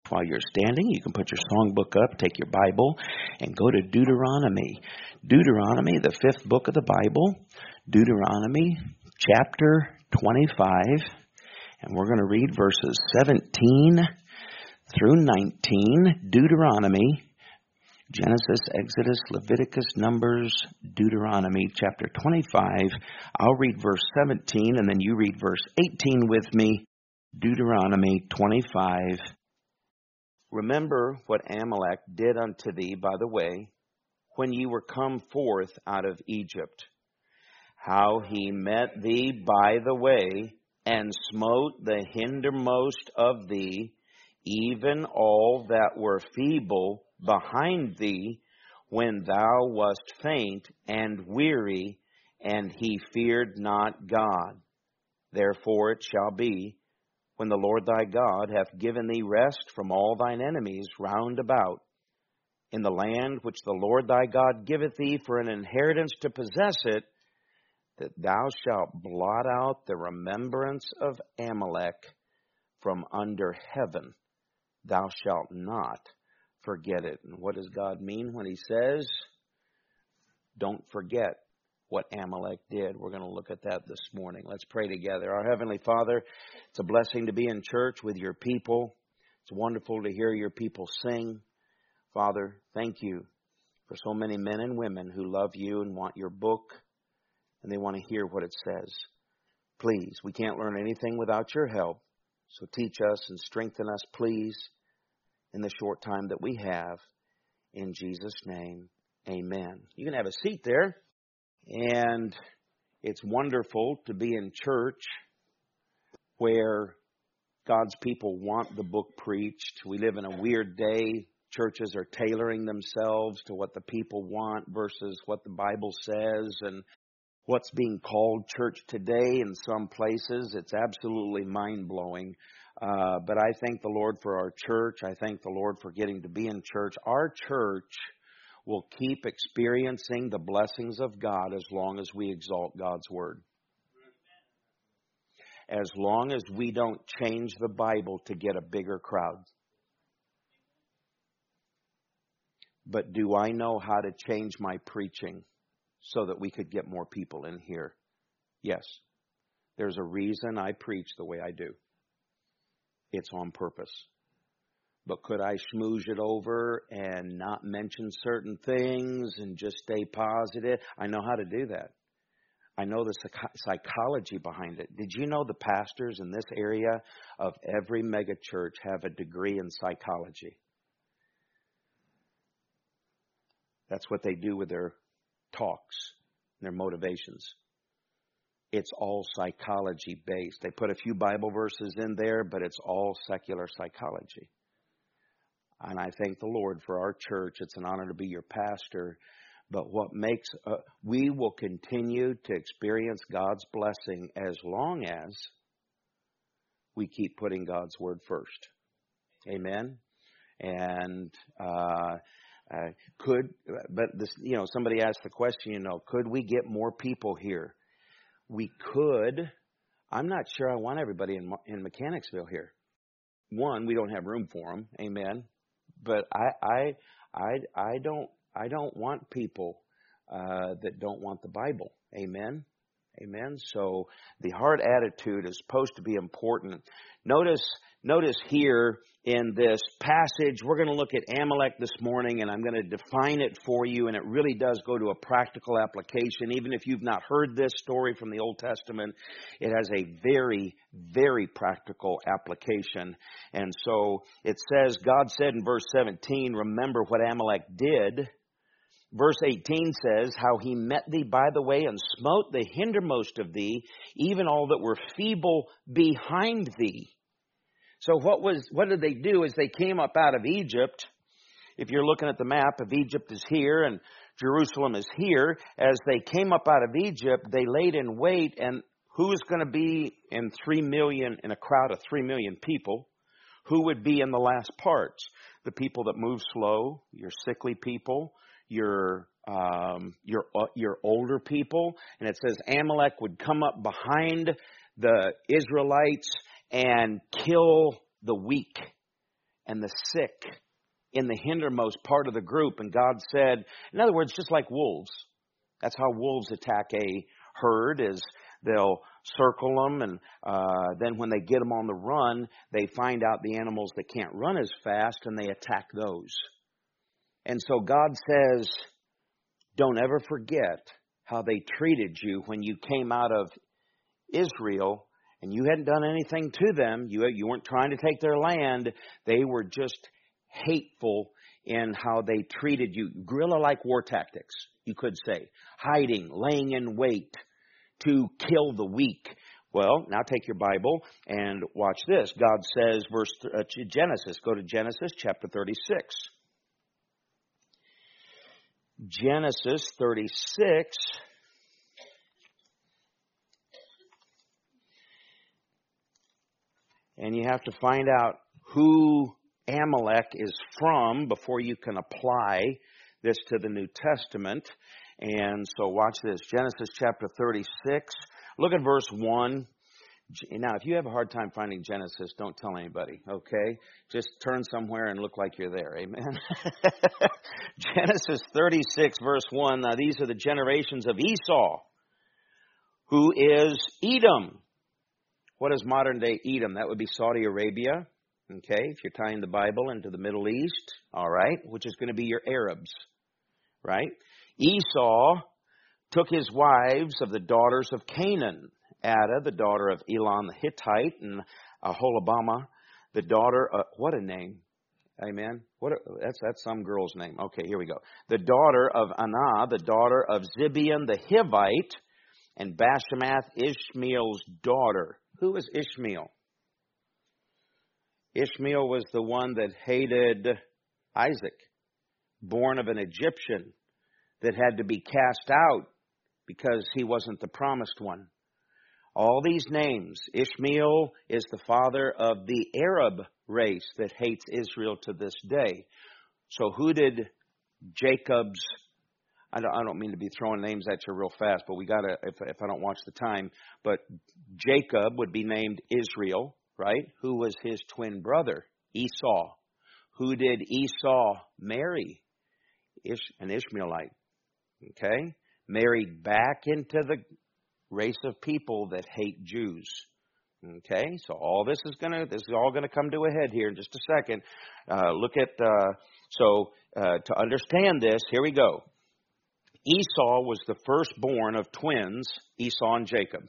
While you're standing, you can put your songbook up, take your Bible, and go to Deuteronomy. Deuteronomy, the 5th book of the Bible. Deuteronomy, chapter 25. And we're going to read verses 17 through 19. Deuteronomy, Genesis, Exodus, Leviticus, Numbers, Deuteronomy, chapter 25. I'll read verse 17, and then you read verse 18 with me. Deuteronomy 25. Remember what Amalek did unto thee by the way, when ye were come forth out of Egypt, how he met thee by the way, and smote the hindermost of thee, even all that were feeble behind thee, when thou wast faint and weary, and he feared not God. Therefore it shall be, when the Lord thy God hath given thee rest from all thine enemies round about, in the land which the Lord thy God giveth thee for an inheritance to possess it, that thou shalt blot out the remembrance of Amalek from under heaven. Thou shalt not forget it. And what does God mean when he says, don't forget what Amalek did? We're going to look at that this morning. Let's pray together. Our Heavenly Father, it's a blessing to be in church with your people. It's wonderful to hear your people sing. Father, thank you for so many men and women who love you and want your book, and they want to hear what it says. Please, we can't learn anything without your help, so teach us and strengthen us, please, in the short time that we have. In Jesus' name, amen. You can have a seat there. And it's wonderful to be in church where God's people want the book preached. We live in a weird day. Churches are tailoring themselves to what the people want versus what the Bible says. And what's being called church today in some places, it's absolutely mind-blowing. But I thank the Lord for our church. I thank the Lord for getting to be in church. Our church will keep experiencing the blessings of God as long as we exalt God's Word. As long as we don't change the Bible to get a bigger crowd. But do I know how to change my preaching so that we could get more people in here? Yes. There's a reason I preach the way I do. It's on purpose. But could I schmooze it over and not mention certain things and just stay positive? I know how to do that. I know the psychology behind it. Did you know the pastors in this area of every mega church have a degree in psychology? That's what they do with their talks, their motivations. It's all psychology based. They put a few Bible verses in there, but it's all secular psychology. And I thank the Lord for our church. It's an honor to be your pastor. But what makes, we will continue to experience God's blessing as long as we keep putting God's Word first. Amen. And somebody asked the question, could we get more people here? We could. I'm not sure I want everybody in Mechanicsville here. One, we don't have room for them. Amen. But I don't want people that don't want the Bible. Amen. Amen. So the heart attitude is supposed to be important. Notice here in this passage, we're going to look at Amalek this morning, and I'm going to define it for you, and it really does go to a practical application. Even if you've not heard this story from the Old Testament, it has a very, very practical application. And so it says, God said in verse 17, remember what Amalek did. Verse 18 says, how he met thee by the way and smote the hindermost of thee, even all that were feeble behind thee. So what did they do is they came up out of Egypt. If you're looking at the map of Egypt is here and Jerusalem is here. As they came up out of Egypt, they laid in wait. And who is going to be in a crowd of 3 million people? Who would be in the last parts? The people that move slow, your sickly people, your older people. And it says Amalek would come up behind the Israelites and kill the weak and the sick in the hindermost part of the group. And God said, in other words, just like wolves. That's how wolves attack a herd, is they'll circle them, and then when they get them on the run, they find out the animals that can't run as fast, and they attack those. And so God says, don't ever forget how they treated you when you came out of Israel, and you hadn't done anything to them. You weren't trying to take their land. They were just hateful in how they treated you. Guerrilla-like war tactics, you could say. Hiding, laying in wait to kill the weak. Well, now take your Bible and watch this. God says, Genesis. Go to Genesis chapter 36. Genesis 36. And you have to find out who Amalek is from before you can apply this to the New Testament. And so watch this. Genesis chapter 36. Look at verse 1. Now, if you have a hard time finding Genesis, don't tell anybody, okay? Just turn somewhere and look like you're there. Amen? Genesis 36, verse 1. Now, these are the generations of Esau, who is Edom. What is modern-day Edom? That would be Saudi Arabia, okay, if you're tying the Bible into the Middle East, all right, which is going to be your Arabs, right? Esau took his wives of the daughters of Canaan, Adah, the daughter of Elon the Hittite, and Aholibamah, the daughter of, what a name, amen? That's some girl's name. Okay, here we go. The daughter of Anah, the daughter of Zibeon the Hivite, and Bashemath, Ishmael's daughter. Who was Ishmael? Ishmael was the one that hated Isaac, born of an Egyptian that had to be cast out because he wasn't the promised one. All these names, Ishmael is the father of the Arab race that hates Israel to this day. So who did Jacob's, I don't mean to be throwing names at you real fast, but we got to, if I don't watch the time, but Jacob would be named Israel, right? Who was his twin brother? Esau. Who did Esau marry? An Ishmaelite. Okay? Married back into the race of people that hate Jews. Okay? So all this is all gonna come to a head here in just a second. To understand this, here we go. Esau was the firstborn of twins, Esau and Jacob.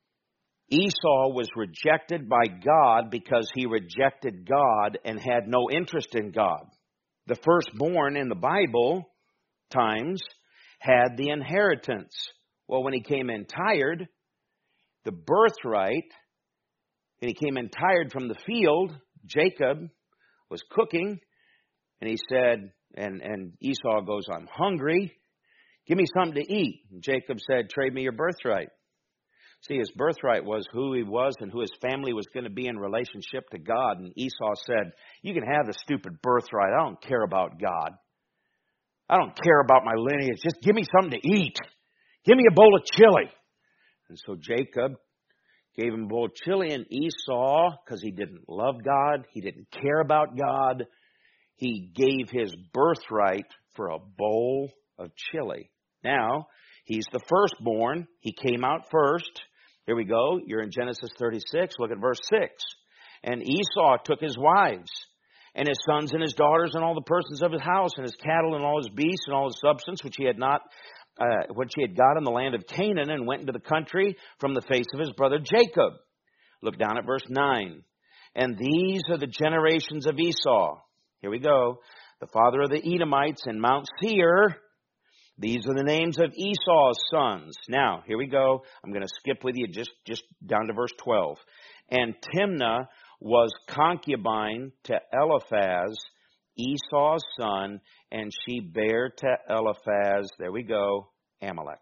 Esau was rejected by God because he rejected God and had no interest in God. The firstborn in the Bible times had the inheritance. Well, when he came in tired, the birthright, and he came in tired from the field, Jacob was cooking, and he said, and Esau goes, I'm hungry. Give me something to eat. And Jacob said, trade me your birthright. See, his birthright was who he was and who his family was going to be in relationship to God. And Esau said, you can have the stupid birthright. I don't care about God. I don't care about my lineage. Just give me something to eat. Give me a bowl of chili. And so Jacob gave him a bowl of chili, and Esau, because he didn't love God, he didn't care about God, he gave his birthright for a bowl of chili. Now, he's the firstborn. He came out first. Here we go. You're in Genesis 36. Look at verse 6. And Esau took his wives and his sons and his daughters and all the persons of his house and his cattle and all his beasts and all his substance which he had got in the land of Canaan, and went into the country from the face of his brother Jacob. Look down at verse 9. And these are the generations of Esau. Here we go. The father of the Edomites in Mount Seir. These are the names of Esau's sons. Now, here we go. I'm going to skip with you just down to verse 12. And Timnah was concubine to Eliphaz, Esau's son, and she bare to Eliphaz, there we go, Amalek.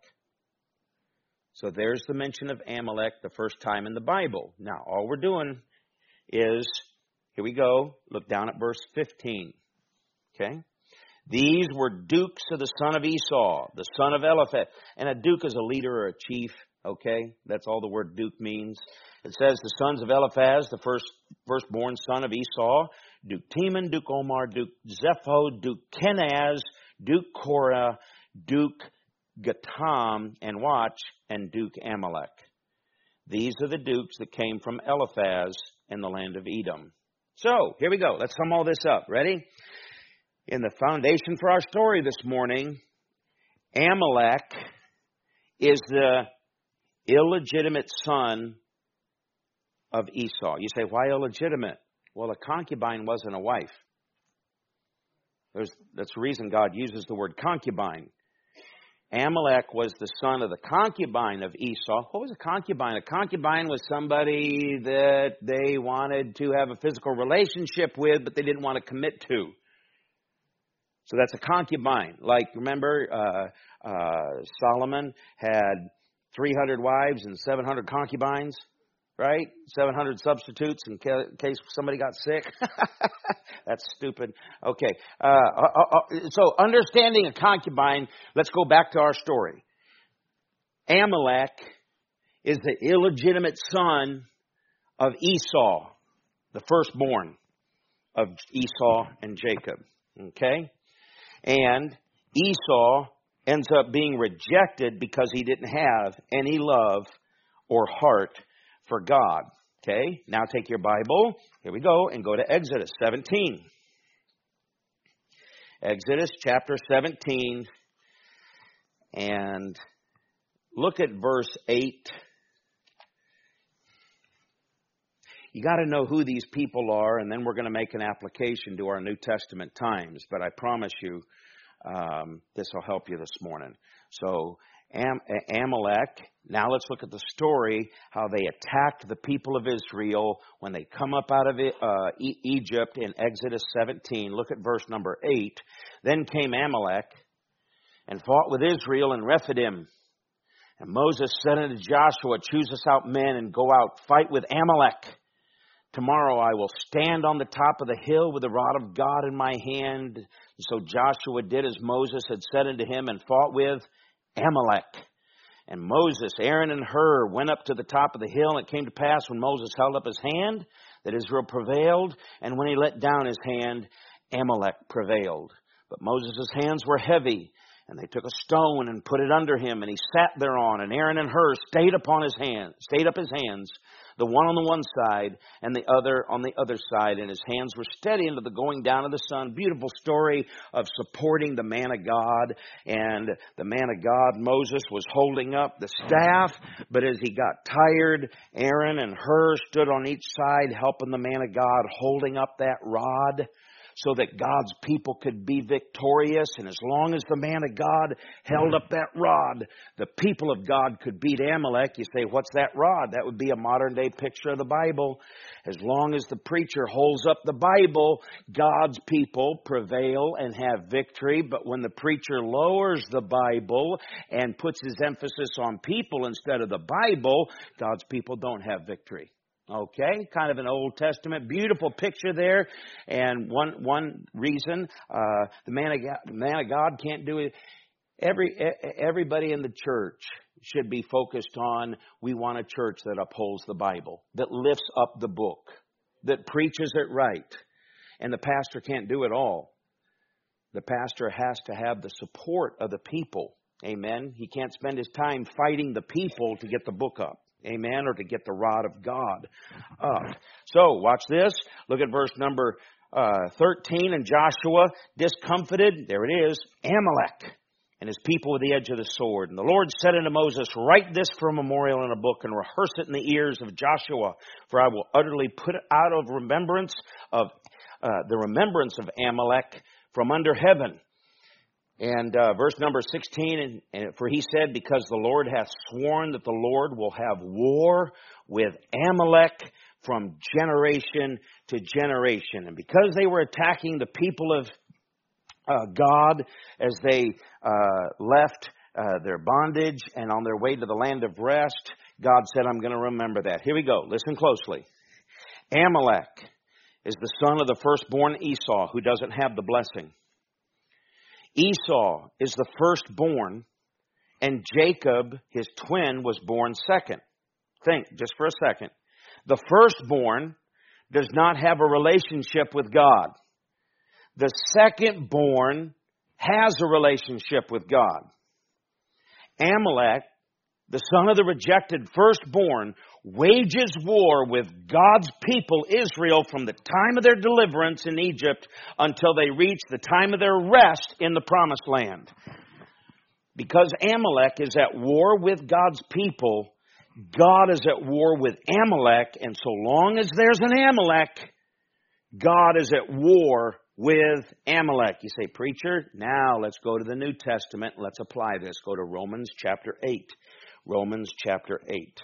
So there's the mention of Amalek the first time in the Bible. Now, all we're doing is, here we go, look down at verse 15. Okay? These were dukes of the son of Esau, the son of Eliphaz. And a duke is a leader or a chief, okay? That's all the word duke means. It says the sons of Eliphaz, the firstborn son of Esau, Duke Teman, Duke Omar, Duke Zepho, Duke Kenaz, Duke Korah, Duke Gatam, and watch, and Duke Amalek. These are the dukes that came from Eliphaz in the land of Edom. So, here we go. Let's sum all this up. Ready? In the foundation for our story this morning, Amalek is the illegitimate son of Esau. You say, why illegitimate? Well, a concubine wasn't a wife. That's the reason God uses the word concubine. Amalek was the son of the concubine of Esau. What was a concubine? A concubine was somebody that they wanted to have a physical relationship with, but they didn't want to commit to. So that's a concubine. Like, remember, Solomon had 300 wives and 700 concubines, right? 700 substitutes in case somebody got sick. That's stupid. Okay. So understanding a concubine, let's go back to our story. Amalek is the illegitimate son of Esau, the firstborn of Esau and Jacob. Okay? And Esau ends up being rejected because he didn't have any love or heart for God. Okay, now take your Bible, here we go, and go to Exodus 17. Exodus chapter 17, and look at verse 8. You got to know who these people are, and then we're going to make an application to our New Testament times. But I promise you, this will help you this morning. So, Amalek, now let's look at the story, how they attacked the people of Israel when they come up out of Egypt in Exodus 17. Look at verse number 8. Then came Amalek and fought with Israel in Rephidim. And Moses said unto Joshua, choose us out men and go out, fight with Amalek. Tomorrow I will stand on the top of the hill with the rod of God in my hand. And so Joshua did as Moses had said unto him and fought with Amalek. And Moses, Aaron, and Hur went up to the top of the hill, and it came to pass when Moses held up his hand that Israel prevailed, and when he let down his hand, Amalek prevailed. But Moses' hands were heavy, and they took a stone and put it under him, and he sat thereon, and Aaron and Hur stayed up his hands, the one on the one side and the other on the other side, and his hands were steady unto the going down of the sun. Beautiful story of supporting the man of God. And the man of God, Moses, was holding up the staff, but as he got tired, Aaron and Hur stood on each side helping the man of God, holding up that rod so that God's people could be victorious. And as long as the man of God held up that rod, the people of God could beat Amalek. You say, what's that rod? That would be a modern day picture of the Bible. As long as the preacher holds up the Bible, God's people prevail and have victory. But when the preacher lowers the Bible and puts his emphasis on people instead of the Bible, God's people don't have victory. Okay, kind of an Old Testament, beautiful picture there. And one reason the man of God can't do it. Everybody in the church should be focused on, we want a church that upholds the Bible, that lifts up the book, that preaches it right. And the pastor can't do it all. The pastor has to have the support of the people. Amen. He can't spend his time fighting the people to get the book up. Amen. Or to get the rod of God up. So, watch this. Look at verse number 13. And Joshua, discomfited, there it is, Amalek and his people with the edge of the sword. And the Lord said unto Moses, write this for a memorial in a book and rehearse it in the ears of Joshua, for I will utterly put out of remembrance of the remembrance of Amalek from under heaven. And verse number 16, and for he said, because the Lord hath sworn that the Lord will have war with Amalek from generation to generation. And because they were attacking the people of God as they left their bondage and on their way to the land of rest, God said, I'm going to remember that. Here we go. Listen closely. Amalek is the son of the firstborn Esau, who doesn't have the blessing. Esau is the firstborn, and Jacob, his twin, was born second. Think just for a second. The firstborn does not have a relationship with God. The secondborn has a relationship with God. Amalek, the son of the rejected firstborn, wages war with God's people, Israel, from the time of their deliverance in Egypt until they reach the time of their rest in the promised land. Because Amalek is at war with God's people, God is at war with Amalek, and so long as there's an Amalek, God is at war with Amalek. You say, preacher, now let's go to the New Testament. Let's apply this. Go to Romans chapter 8. Romans chapter 8.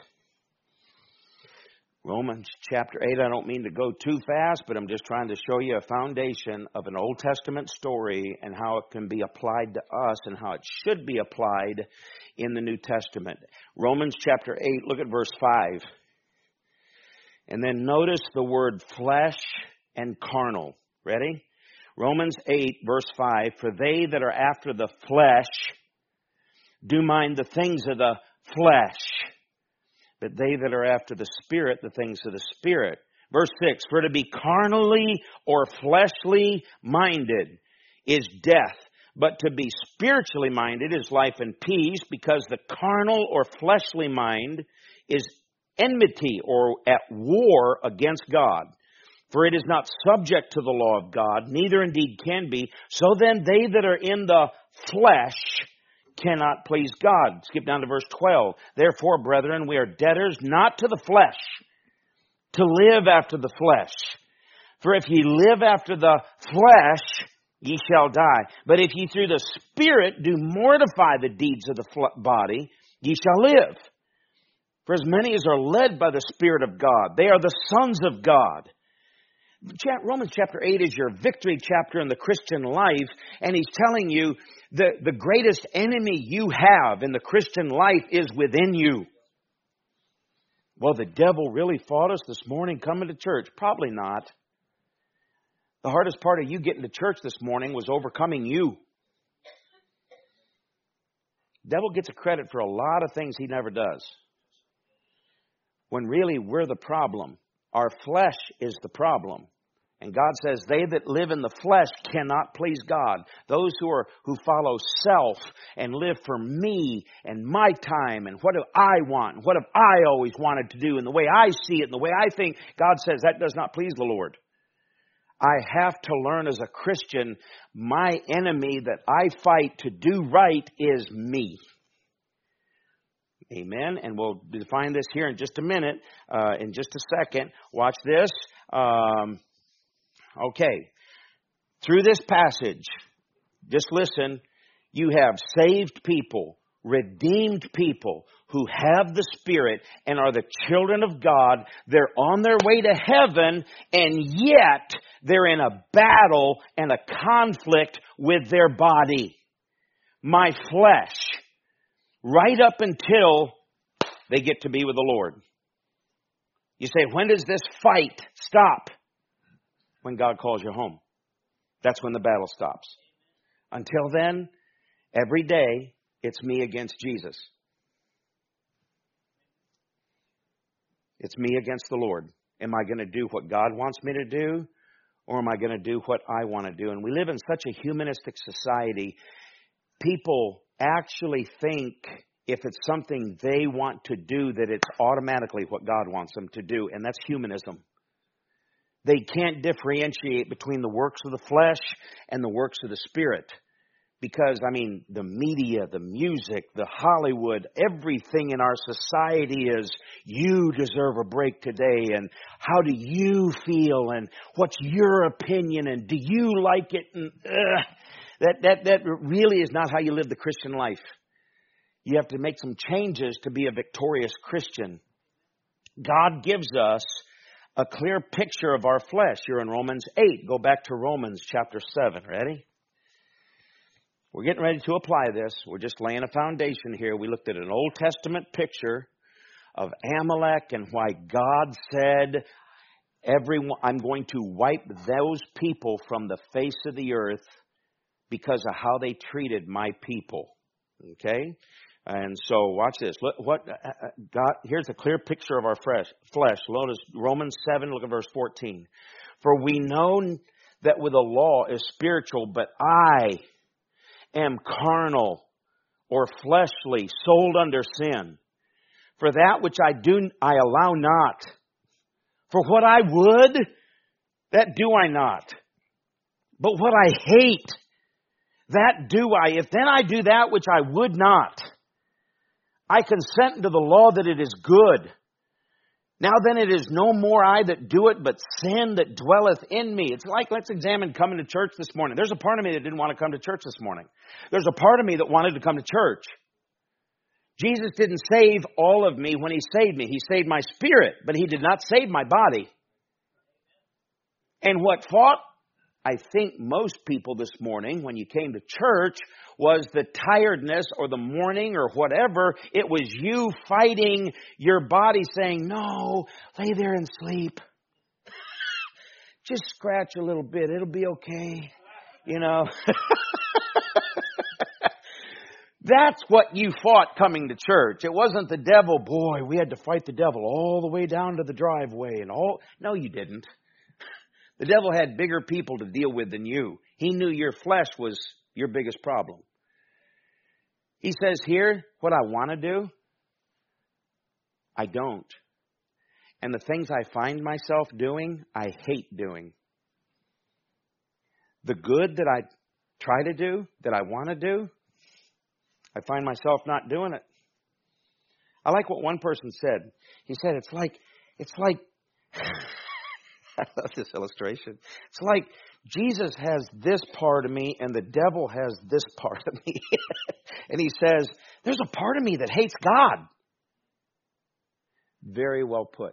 Romans chapter 8, I don't mean to go too fast, but I'm just trying to show you a foundation of an Old Testament story and how it can be applied to us and how it should be applied in the New Testament. Romans chapter 8, look at verse 5. And then notice the word flesh and carnal. Ready? Romans 8, verse 5. For they that are after the flesh do mind the things of the flesh, but they that are after the Spirit, the things of the Spirit. Verse 6, for to be carnally or fleshly minded is death, but to be spiritually minded is life and peace, because the carnal or fleshly mind is enmity or at war against God. For it is not subject to the law of God, neither indeed can be. So then they that are in the flesh cannot please God. Skip down to verse 12. Therefore, brethren, we are debtors not to the flesh, to live after the flesh. For if ye live after the flesh, ye shall die. But if ye through the Spirit do mortify the deeds of the body, ye shall live. For as many as are led by the Spirit of God, they are the sons of God. Romans chapter 8 is your victory chapter in the Christian life, and he's telling you the greatest enemy you have in the Christian life is within you. Well, the devil really fought us this morning coming to church. Probably not. The hardest part of you getting to church this morning was overcoming you. The devil gets a credit for a lot of things he never does, when really we're the problem. Our flesh is the problem. And God says, they that live in the flesh cannot please God. Those who follow self and live for me and my time and what do I want and what have I always wanted to do and the way I see it and the way I think, God says that does not please the Lord. I have to learn as a Christian, my enemy that I fight to do right is me. Amen. And we'll define this here in just a minute, in just a second. Watch this. Okay. Through this passage, just listen, you have saved people, redeemed people who have the Spirit and are the children of God. They're on their way to heaven, and yet they're in a battle and a conflict with their body. My flesh. Right up until they get to be with the Lord. You say, when does this fight stop? When God calls you home. That's when the battle stops. Until then, every day, it's me against Jesus. It's me against the Lord. Am I going to do what God wants me to do? Or am I going to do what I want to do? And we live in such a humanistic society. People actually think if it's something they want to do, that it's automatically what God wants them to do. And that's humanism. They can't differentiate between the works of the flesh and the works of the Spirit. Because, the media, the music, the Hollywood, everything in our society is, you deserve a break today, and how do you feel, and what's your opinion, and do you like it, and That really is not how you live the Christian life. You have to make some changes to be a victorious Christian. God gives us a clear picture of our flesh. You're in Romans 8. Go back to Romans chapter 7. Ready? We're getting ready to apply this. We're just laying a foundation here. We looked at an Old Testament picture of Amalek and why God said, I'm going to wipe those people from the face of the earth because of how they treated my people. Okay? And so watch this. Look, God, here's a clear picture of our flesh. Romans 7, look at verse 14. For we know that with the law is spiritual, but I am carnal or fleshly, sold under sin. For that which I do, I allow not. For what I would, that do I not. But what I hate, that do I. If then I do that which I would not, I consent unto the law that it is good. Now then it is no more I that do it, but sin that dwelleth in me. It's like, let's examine coming to church this morning. There's a part of me that didn't want to come to church this morning. There's a part of me that wanted to come to church. Jesus didn't save all of me when He saved me. He saved my spirit, but He did not save my body. And what fought, I think, most people this morning when you came to church was the tiredness or the morning or whatever. It was you fighting your body saying, no, lay there and sleep. Just scratch a little bit. It'll be okay. You know. That's what you fought coming to church. It wasn't the devil. Boy, we had to fight the devil all the way down to the driveway and all. No, you didn't. The devil had bigger people to deal with than you. He knew your flesh was your biggest problem. He says here, what I want to do, I don't. And the things I find myself doing, I hate doing. The good that I try to do, that I want to do, I find myself not doing it. I like what one person said. He said, it's like, I love this illustration. It's like Jesus has this part of me and the devil has this part of me. And he says, there's a part of me that hates God. Very well put.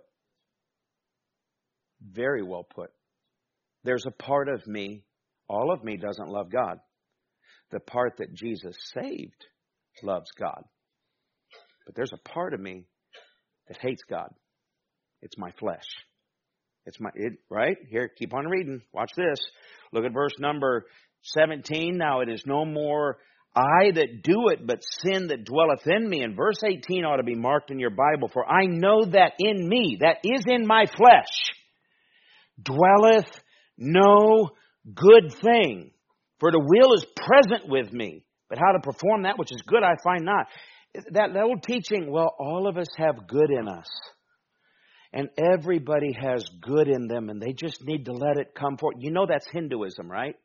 Very well put. There's a part of me, all of me doesn't love God. The part that Jesus saved loves God. But there's a part of me that hates God. It's my flesh. Right? Here, keep on reading. Watch this. Look at verse number 17. Now it is no more I that do it, but sin that dwelleth in me. And verse 18 ought to be marked in your Bible. For I know that in me, that is in my flesh, dwelleth no good thing. For the will is present with me, but how to perform that which is good I find not. That old teaching, well, all of us have good in us. And everybody has good in them, and they just need to let it come forth. You know that's Hinduism, right?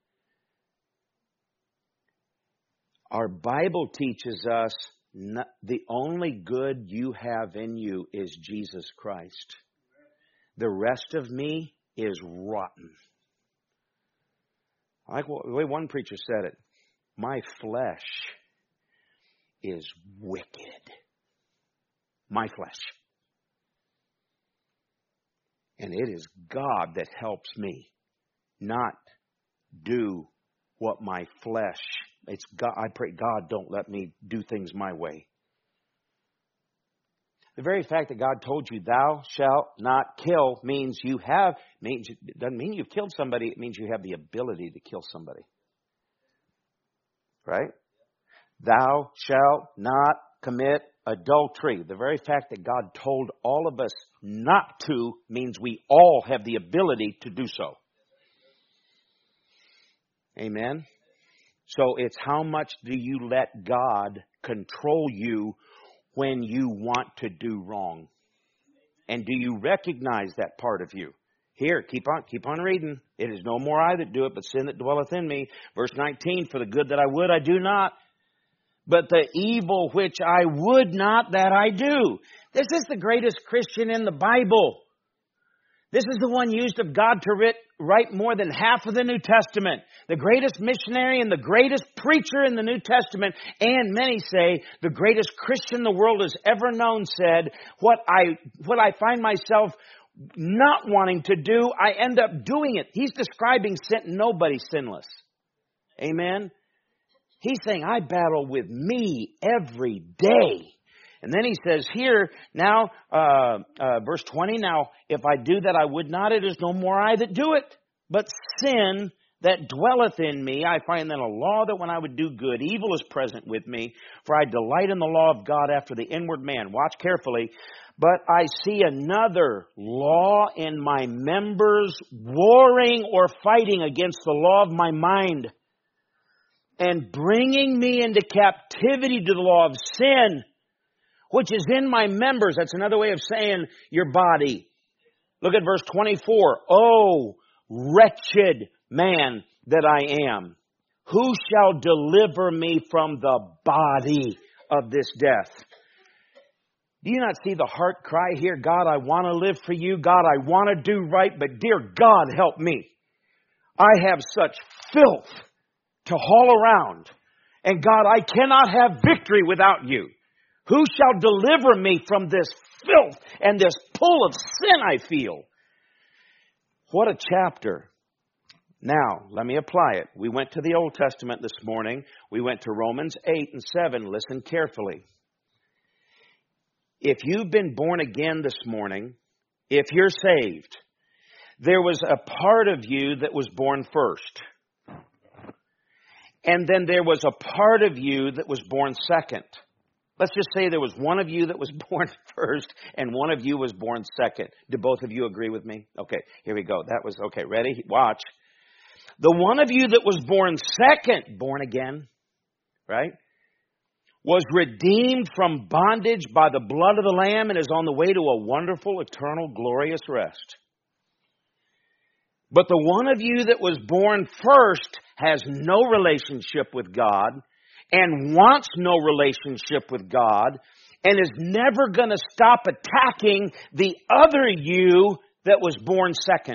Our Bible teaches us the only good you have in you is Jesus Christ. The rest of me is rotten. I like the way one preacher said it. My flesh is wicked. My flesh. And it is God that helps me not do what my flesh. It's God. I pray, God, don't let me do things my way. The very fact that God told you, thou shalt not kill, it doesn't mean you've killed somebody. It means you have the ability to kill somebody. Right? Thou shalt not commit adultery. The very fact that God told all of us not to means we all have the ability to do so. Amen? So it's how much do you let God control you when you want to do wrong? And do you recognize that part of you? Here, keep on reading. It is no more I that do it, but sin that dwelleth in me. Verse 19, for the good that I would, I do not. But the evil which I would not, that I do. This is the greatest Christian in the Bible. This is the one used of God to write more than half of the New Testament. The greatest missionary and the greatest preacher in the New Testament. And many say the greatest Christian the world has ever known said, what I find myself not wanting to do, I end up doing it. He's describing sin. Nobody's sinless. Amen? He's saying, I battle with me every day. And then he says here, now, verse 20, now, if I do that I would not, it is no more I that do it, but sin that dwelleth in me, I find then a law that when I would do good, evil is present with me. For I delight in the law of God after the inward man. Watch carefully. But I see another law in my members, warring or fighting against the law of my mind, and bringing me into captivity to the law of sin, which is in my members. That's another way of saying your body. Look at verse 24. Oh, wretched man that I am, who shall deliver me from the body of this death? Do you not see the heart cry here? God, I want to live for you. God, I want to do right, but dear God, help me. I have such filth to haul around. And God, I cannot have victory without you. Who shall deliver me from this filth and this pull of sin I feel? What a chapter. Now, let me apply it. We went to the Old Testament this morning. We went to Romans 8 and 7. Listen carefully. If you've been born again this morning, if you're saved, there was a part of you that was born first. And then there was a part of you that was born second. Let's just say there was one of you that was born first and one of you was born second. Do both of you agree with me? Okay, here we go. That was, okay, ready? Watch. The one of you that was born second, born again, right, was redeemed from bondage by the blood of the Lamb and is on the way to a wonderful, eternal, glorious rest. But the one of you that was born first has no relationship with God and wants no relationship with God and is never going to stop attacking the other you that was born second.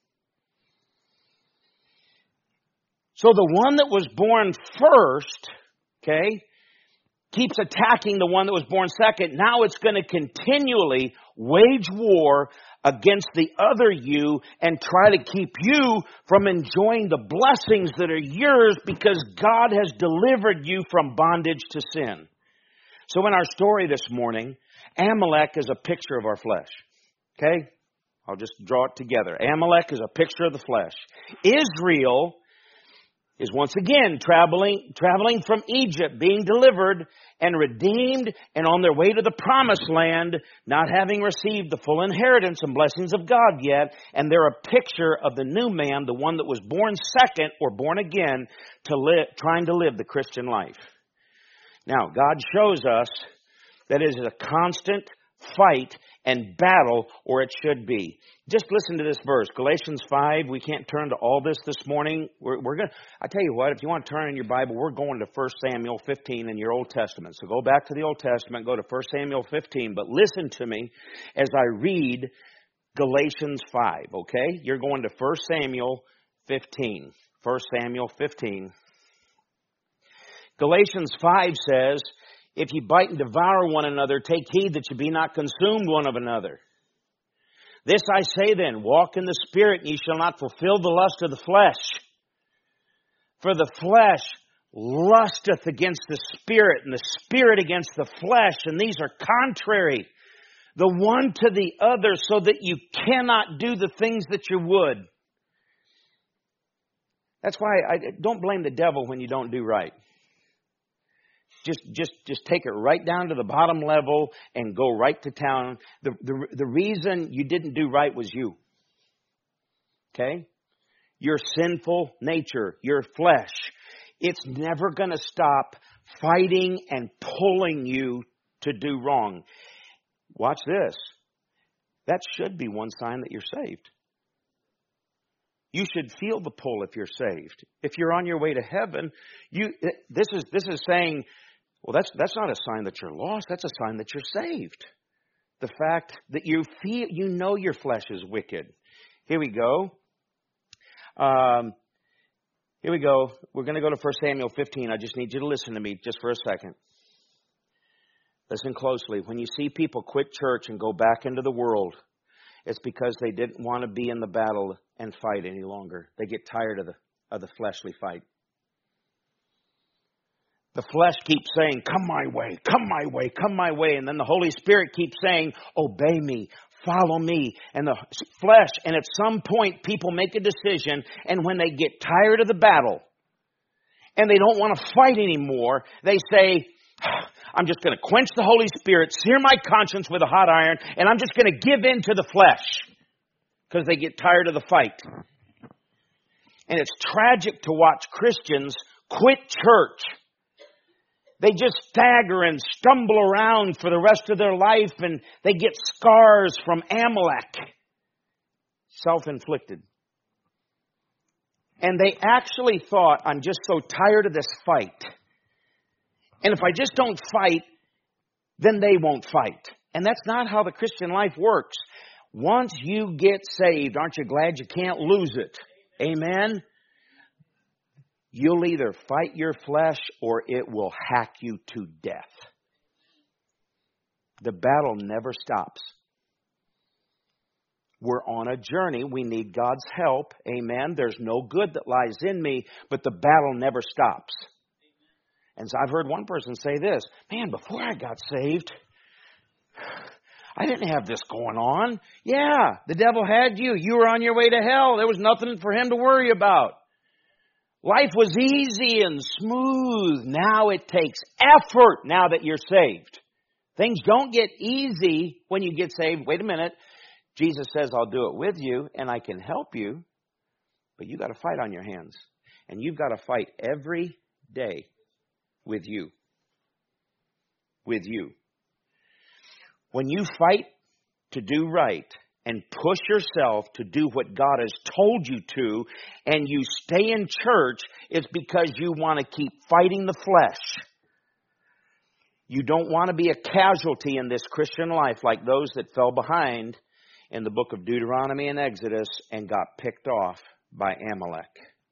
So the one that was born first, okay, keeps attacking the one that was born second. Now it's going to continually wage war against the other you and try to keep you from enjoying the blessings that are yours because God has delivered you from bondage to sin. So in our story this morning, Amalek is a picture of our flesh. Okay? I'll just draw it together. Amalek is a picture of the flesh. Israel is once again traveling from Egypt, being delivered and redeemed and on their way to the promised land, not having received the full inheritance and blessings of God yet. And they're a picture of the new man, the one that was born second or born again, trying to live the Christian life. Now, God shows us that it is a constant fight and battle, or it should be. Just listen to this verse, Galatians 5. We can't turn to all this morning. We're going. I tell you what, if you want to turn in your Bible, we're going to 1 Samuel 15 in your Old Testament. So go back to the Old Testament, go to 1 Samuel 15. But listen to me as I read Galatians 5, okay? You're going to 1 Samuel 15. 1 Samuel 15. Galatians 5 says, if ye bite and devour one another, take heed that ye be not consumed one of another. This I say then, walk in the Spirit, and ye shall not fulfill the lust of the flesh. For the flesh lusteth against the Spirit, and the Spirit against the flesh, and these are contrary, the one to the other, so that you cannot do the things that you would. That's why I don't blame the devil when you don't do right. Just take it right down to the bottom level and go right to town. The reason you didn't do right was you. Okay? Your sinful nature, your flesh. It's never going to stop fighting and pulling you to do wrong. Watch this. That should be one sign that you're saved. You should feel the pull if you're saved. If you're on your way to heaven, this is saying, well, that's not a sign that you're lost. That's a sign that you're saved. The fact that you feel, you know your flesh is wicked. Here we go. Here we go. We're going to go to 1 Samuel 15. I just need you to listen to me just for a second. Listen closely. When you see people quit church and go back into the world, it's because they didn't want to be in the battle and fight any longer. They get tired of the fleshly fight. The flesh keeps saying, come my way, come my way, come my way. And then the Holy Spirit keeps saying, obey me, follow me and the flesh. And at some point, people make a decision, and when they get tired of the battle and they don't want to fight anymore, they say, I'm just going to quench the Holy Spirit, sear my conscience with a hot iron, and I'm just going to give in to the flesh because they get tired of the fight. And it's tragic to watch Christians quit church. They just stagger and stumble around for the rest of their life, and they get scars from Amalek. Self-inflicted. And they actually thought, I'm just so tired of this fight. And if I just don't fight, then they won't fight. And that's not how the Christian life works. Once you get saved, aren't you glad you can't lose it? Amen? You'll either fight your flesh or it will hack you to death. The battle never stops. We're on a journey. We need God's help. Amen. There's no good that lies in me, but the battle never stops. And so I've heard one person say this, man, before I got saved, I didn't have this going on. Yeah, the devil had you. You were on your way to hell. There was nothing for him to worry about. Life was easy and smooth. Now it takes effort now that you're saved. Things don't get easy when you get saved. Wait a minute. Jesus says, I'll do it with you and I can help you. But you got to fight on your hands. And you've got to fight every day with you. With you. When you fight to do right and push yourself to do what God has told you to, and you stay in church, it's because you want to keep fighting the flesh. You don't want to be a casualty in this Christian life like those that fell behind in the book of Deuteronomy and Exodus and got picked off by Amalek.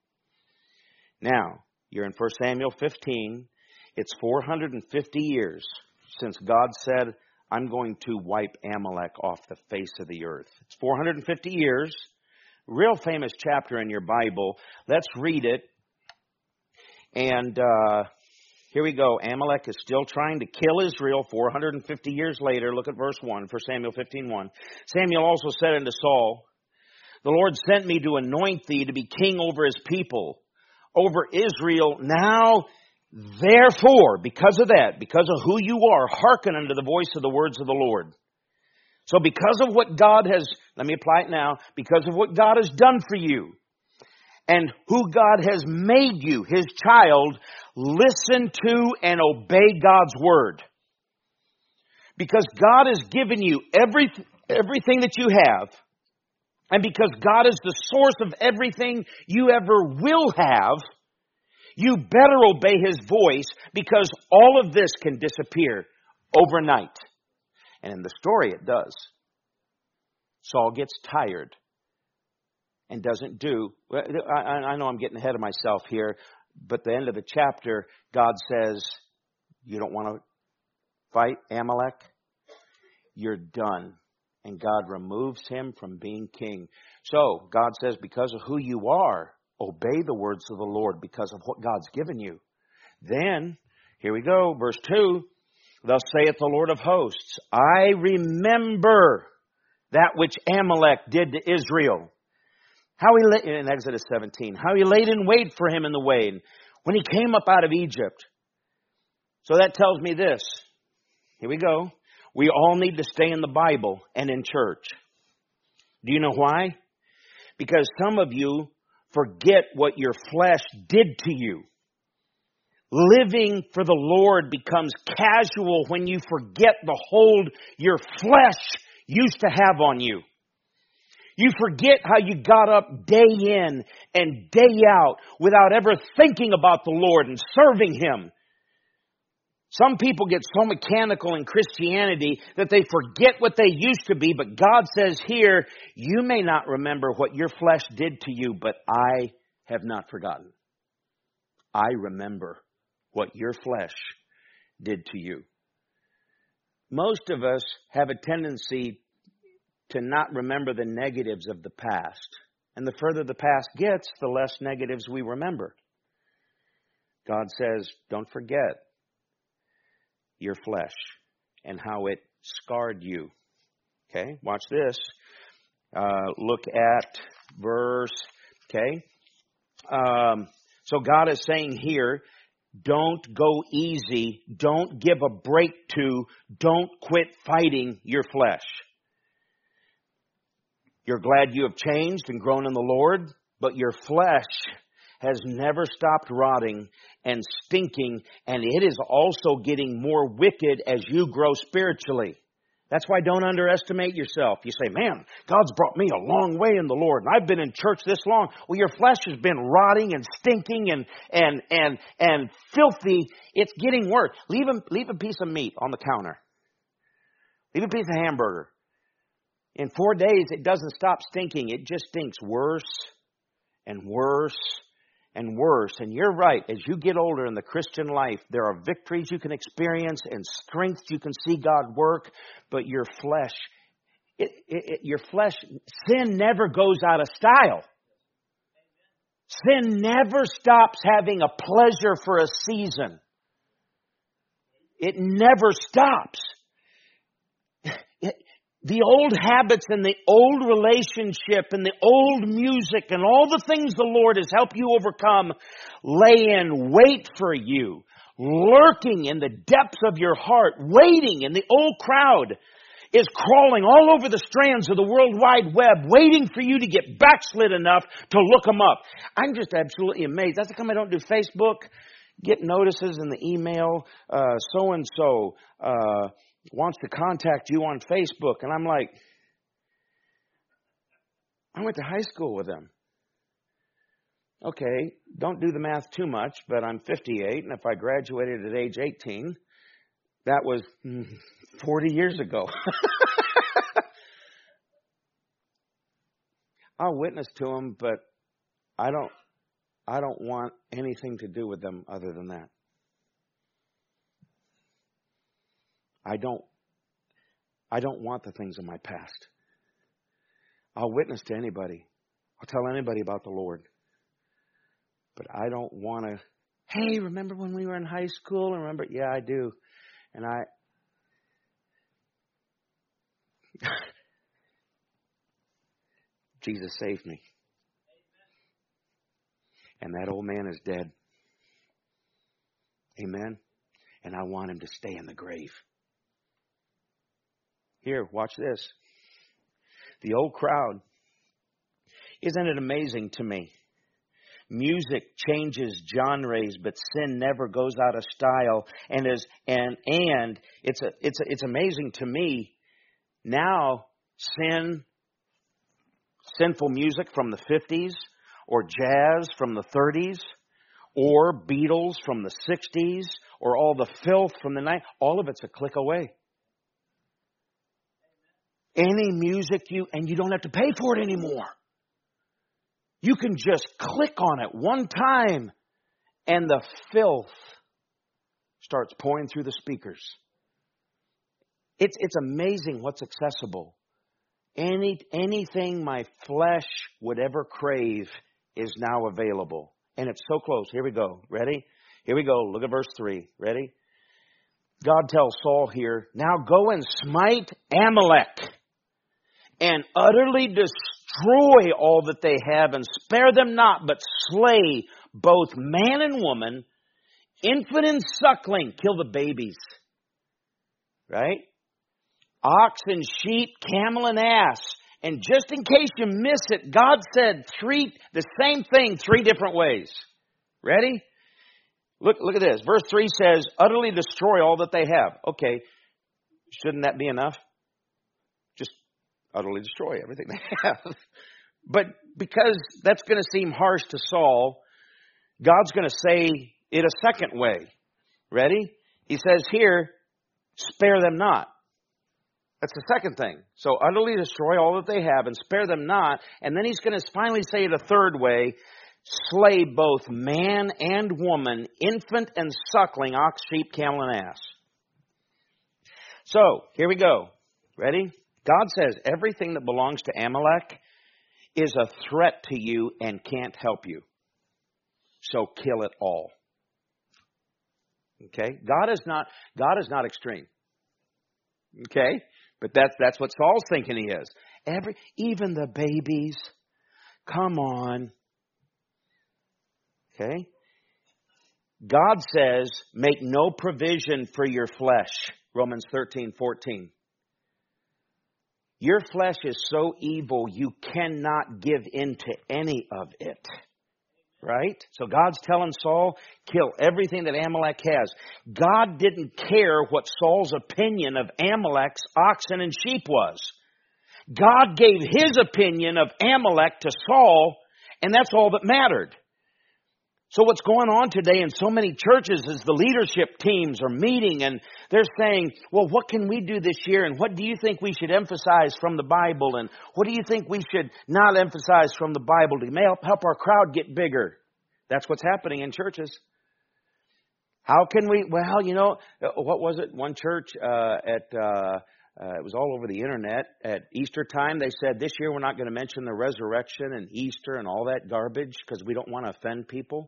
Now, you're in 1 Samuel 15. It's 450 years since God said, I'm going to wipe Amalek off the face of the earth. It's 450 years. Real famous chapter in your Bible. Let's read it. And here we go. Amalek is still trying to kill Israel 450 years later. Look at verse 1, 1 Samuel 15:1. Samuel also said unto Saul, the Lord sent me to anoint thee to be king over his people, over Israel. Now, therefore, because of that, because of who you are, hearken unto the voice of the words of the Lord. So because of what God has, let me apply it now, because of what God has done for you and who God has made you, his child, listen to and obey God's word. Because God has given you everything that you have, and because God is the source of everything you ever will have, you better obey his voice, because all of this can disappear overnight. And in the story it does. Saul gets tired and doesn't do. I know I'm getting ahead of myself here, but at the end of the chapter, God says, you don't want to fight Amalek? You're done. And God removes him from being king. So God says, because of who you are, obey the words of the Lord because of what God's given you. Then, here we go, verse 2. Thus saith the Lord of hosts, I remember that which Amalek did to Israel. In Exodus 17, how he laid in wait for him in the way when he came up out of Egypt. So that tells me this. Here we go. We all need to stay in the Bible and in church. Do you know why? Because some of you forget what your flesh did to you. Living for the Lord becomes casual when you forget the hold your flesh used to have on you. You forget how you got up day in and day out without ever thinking about the Lord and serving him. Some people get so mechanical in Christianity that they forget what they used to be. But God says here, you may not remember what your flesh did to you, but I have not forgotten. I remember what your flesh did to you. Most of us have a tendency to not remember the negatives of the past. And the further the past gets, the less negatives we remember. God says, don't forget your flesh and how it scarred you. Okay, watch this. Look at verse, okay. So God is saying here, don't go easy. Don't give a break to. Don't quit fighting your flesh. You're glad you have changed and grown in the Lord, but your flesh has never stopped rotting and stinking, and it is also getting more wicked as you grow spiritually. That's why don't underestimate yourself. You say, man, God's brought me a long way in the Lord, and I've been in church this long. Well, your flesh has been rotting and stinking and filthy. It's getting worse. Leave a piece of meat on the counter. Leave a piece of hamburger. In 4 days, it doesn't stop stinking. It just stinks worse and worse and worse. And you're right. As you get older in the Christian life, there are victories you can experience and strengths you can see God work. But your flesh, sin never goes out of style. Sin never stops having a pleasure for a season. It never stops. The old habits and the old relationship and the old music and all the things the Lord has helped you overcome lay in wait for you, lurking in the depths of your heart, waiting, and the old crowd is crawling all over the strands of the World Wide Web, waiting for you to get backslid enough to look them up. I'm just absolutely amazed. That's how come I don't do Facebook. Get notices in the email, so-and-so, wants to contact you on Facebook. And I'm like, I went to high school with them. Okay, don't do the math too much, but I'm 58, and if I graduated at age 18, that was 40 years ago. I'll witness to them, but I don't want anything to do with them other than that. I don't want the things of my past. I'll witness to anybody. I'll tell anybody about the Lord. But I don't want to, hey, remember when we were in high school? Remember? Yeah, I do. And Jesus saved me. And that old man is dead. Amen. And I want him to stay in the grave. Here, watch this. The old crowd. Isn't it amazing to me? Music changes genres, but sin never goes out of style. And it's amazing to me. Now, sinful music from the 50s, or jazz from the 30s, or Beatles from the 60s, or all the filth from the 90s, all of it's a click away. Any music and you don't have to pay for it anymore. You can just click on it one time and the filth starts pouring through the speakers. It's amazing what's accessible. Anything my flesh would ever crave is now available. And it's so close. Here we go. Ready? Here we go. Look at verse 3. Ready? God tells Saul here, now go and smite Amalek and utterly destroy all that they have, and spare them not, but slay both man and woman, infant and suckling. Kill the babies. Right? Ox and sheep, camel and ass. And just in case you miss it, God said the same thing 3 different ways. Ready? Look at this. Verse 3 says, utterly destroy all that they have. Okay, shouldn't that be enough? Just utterly destroy everything they have. But because that's going to seem harsh to Saul, God's going to say it a second way. Ready? He says here, spare them not. That's the second thing. So utterly destroy all that they have and spare them not. And then he's going to finally say it a third way, slay both man and woman, infant and suckling, ox, sheep, camel, and ass. So, here we go. Ready? God says everything that belongs to Amalek is a threat to you and can't help you. So kill it all. Okay? God is not extreme. Okay? But that's what Saul's thinking he is. Even the babies. Come on. Okay? God says, make no provision for your flesh. Romans 13:14. Your flesh is so evil, you cannot give in to any of it. Right? So God's telling Saul, kill everything that Amalek has. God didn't care what Saul's opinion of Amalek's oxen and sheep was. God gave His opinion of Amalek to Saul, and that's all that mattered. So what's going on today in so many churches is the leadership teams are meeting and they're saying, well, what can we do this year? And what do you think we should emphasize from the Bible? And what do you think we should not emphasize from the Bible to help our crowd get bigger? That's what's happening in churches. How can we, well, you know, what was it? One church it was all over the internet at Easter time. They said this year we're not going to mention the resurrection and Easter and all that garbage because we don't want to offend people.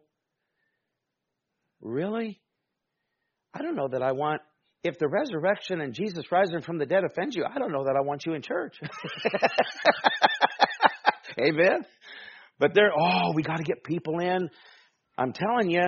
Really? I don't know that I want, if the resurrection and Jesus rising from the dead offends you, I don't know that I want you in church. Amen? But we got to get people in. I'm telling you,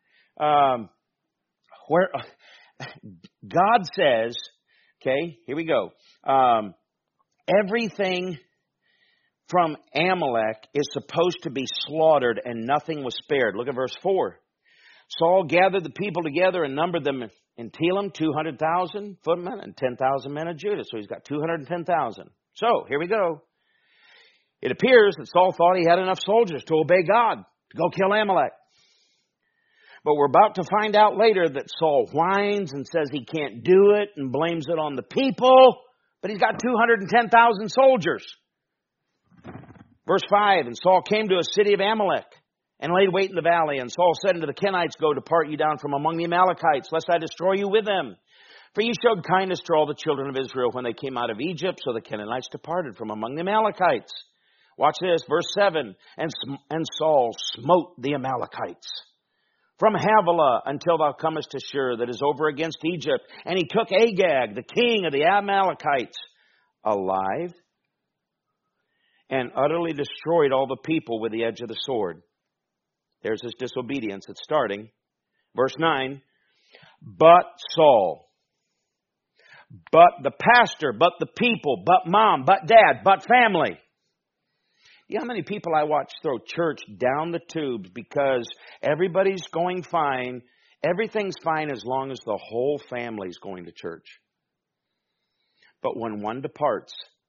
where God says, okay, here we go. Everything from Amalek is supposed to be slaughtered and nothing was spared. Look at verse 4. Saul gathered the people together and numbered them in Telaim, 200,000 footmen and 10,000 men of Judah. So he's got 210,000. So here we go. It appears that Saul thought he had enough soldiers to obey God, to go kill Amalek. But we're about to find out later that Saul whines and says he can't do it and blames it on the people. But he's got 210,000 soldiers. Verse 5, and Saul came to a city of Amalek and laid wait in the valley. And Saul said unto the Kenites, go depart you down from among the Amalekites, lest I destroy you with them. For ye showed kindness to all the children of Israel when they came out of Egypt. So the Kenites departed from among the Amalekites. Watch this, verse 7. And Saul smote the Amalekites from Havilah until thou comest to Shur, that is over against Egypt. And he took Agag, the king of the Amalekites, alive, and utterly destroyed all the people with the edge of the sword. There's his disobedience. It's starting. Verse 9. But Saul, but the pastor, but the people, but mom, but dad, but family. You know how many people I watch throw church down the tubes because everybody's going fine. Everything's fine as long as the whole family's going to church. But when one departs,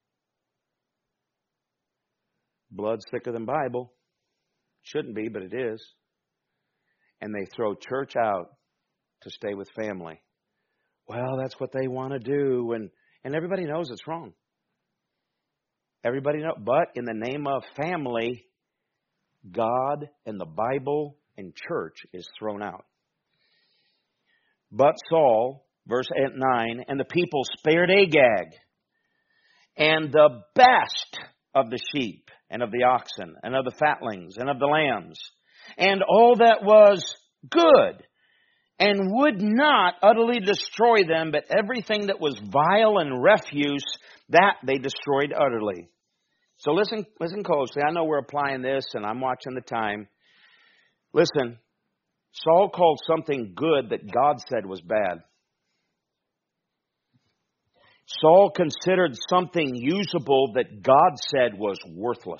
blood's thicker than Bible. Shouldn't be, but it is. And they throw church out to stay with family. Well, that's what they want to do. And everybody knows it's wrong. Everybody knows. But in the name of family, God and the Bible and church is thrown out. But Saul, verse 9, and the people spared Agag and the best of the sheep and of the oxen and of the fatlings and of the lambs and all that was good, and would not utterly destroy them, but everything that was vile and refuse, that they destroyed utterly. So listen closely. I know we're applying this and I'm watching the time. Listen, Saul called something good that God said was bad. Saul considered something usable that God said was worthless.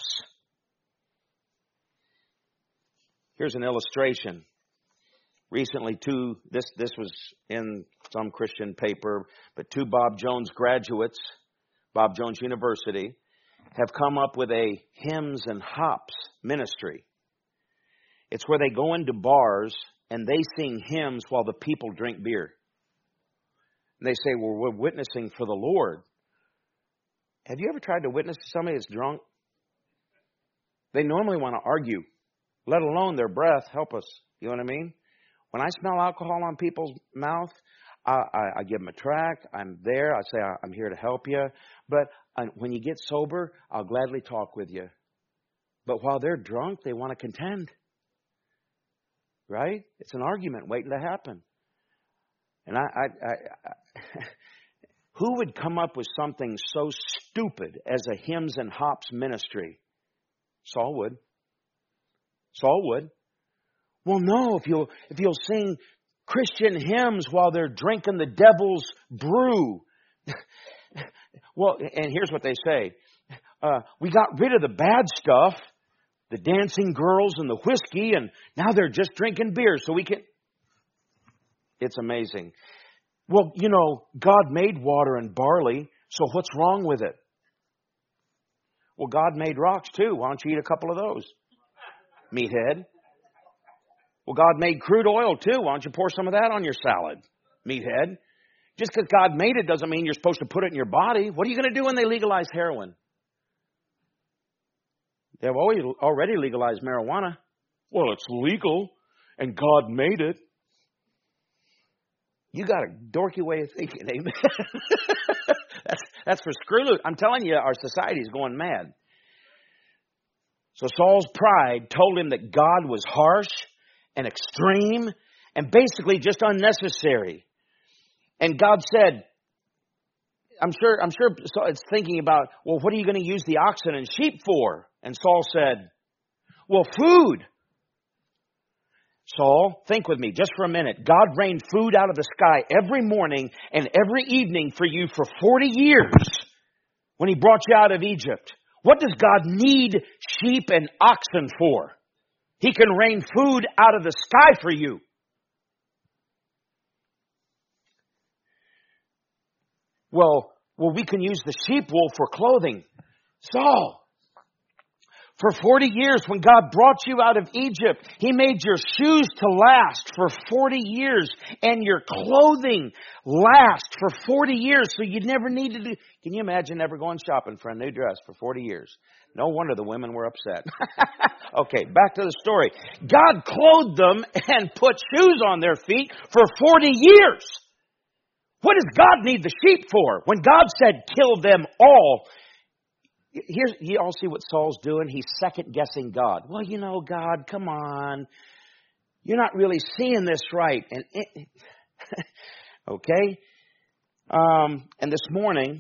Here's an illustration. Recently, this was in some Christian paper, but 2 Bob Jones graduates, Bob Jones University, have come up with a hymns and hops ministry. It's where they go into bars and they sing hymns while the people drink beer. And they say, well, we're witnessing for the Lord. Have you ever tried to witness to somebody that's drunk? They normally want to argue, let alone their breath. Help us. You know what I mean? When I smell alcohol on people's mouth, I give them a tract. I'm there. I say, I'm here to help you. But when you get sober, I'll gladly talk with you. But while they're drunk, they want to contend. Right? It's an argument waiting to happen. And Who would come up with something so stupid as a hymns and hops ministry? Saul would. Saul would. Well, no, if you'll sing Christian hymns while they're drinking the devil's brew. Well, and here's what they say. We got rid of the bad stuff, the dancing girls and the whiskey, and now they're just drinking beer, so we can... It's amazing. Well, you know, God made water and barley, so what's wrong with it? Well, God made rocks too. Why don't you eat a couple of those? Meathead. Well, God made crude oil too. Why don't you pour some of that on your salad? Meathead. Just because God made it doesn't mean you're supposed to put it in your body. What are you going to do when they legalize heroin? They've already legalized marijuana. Well, it's legal, and God made it. You got a dorky way of thinking, amen? That's for screw loose. I'm telling you, our society is going mad. So Saul's pride told him that God was harsh and extreme and basically just unnecessary. And God said, I'm sure it's thinking about, well, what are you going to use the oxen and sheep for? And Saul said, well, food. Saul, think with me just for a minute. God rained food out of the sky every morning and every evening for you for 40 years when He brought you out of Egypt. What does God need sheep and oxen for? He can rain food out of the sky for you. Well, we can use the sheep wool for clothing. Saul, for 40 years when God brought you out of Egypt, He made your shoes to last for 40 years and your clothing last for 40 years. So you never needed to... Can you imagine never going shopping for a new dress for 40 years? No wonder the women were upset. Okay, back to the story. God clothed them and put shoes on their feet for 40 years. What does God need the sheep for? When God said, kill them all... Here's, you all see what Saul's doing? He's second-guessing God. Well, you know, God, come on. You're not really seeing this right. Okay? And this morning,